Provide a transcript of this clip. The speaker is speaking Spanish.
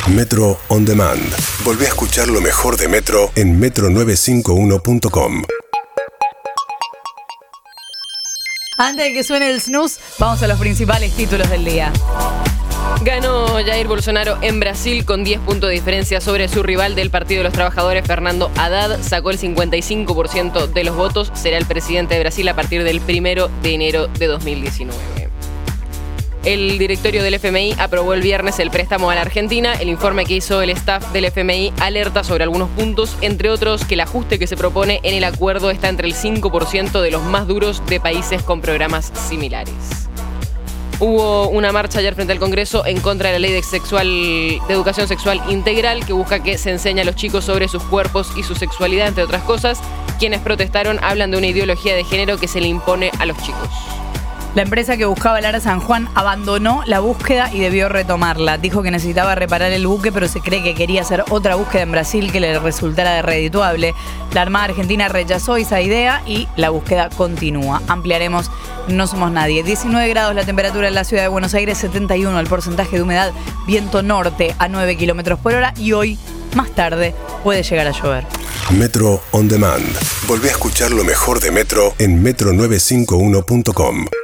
Metro On Demand. Volvé a escuchar lo mejor de Metro en metro951.com. Antes de que suene el snooze, vamos a los principales títulos del día. Ganó Jair Bolsonaro en Brasil con 10 puntos de diferencia sobre su rival del Partido de los Trabajadores, Fernando Haddad. Sacó el 55% de los votos. Será el presidente de Brasil a partir del 1 de enero de 2019. El directorio del FMI aprobó el viernes el préstamo a la Argentina. El informe que hizo el staff del FMI alerta sobre algunos puntos, entre otros que el ajuste que se propone en el acuerdo está entre el 5% de los más duros de países con programas similares. Hubo una marcha ayer frente al Congreso en contra de la ley de educación sexual integral que busca que se enseñe a los chicos sobre sus cuerpos y su sexualidad, entre otras cosas. Quienes protestaron hablan de una ideología de género que se le impone a los chicos. La empresa que buscaba Lara San Juan abandonó la búsqueda y debió retomarla. Dijo que necesitaba reparar el buque, pero se cree que quería hacer otra búsqueda en Brasil que le resultara redituable. La Armada Argentina rechazó esa idea y la búsqueda continúa. Ampliaremos No Somos Nadie. 19 grados la temperatura en la ciudad de Buenos Aires, 71 el porcentaje de humedad, viento norte a 9 kilómetros por hora y hoy, más tarde, puede llegar a llover. Metro On Demand. Volvé a escuchar lo mejor de Metro en metro951.com.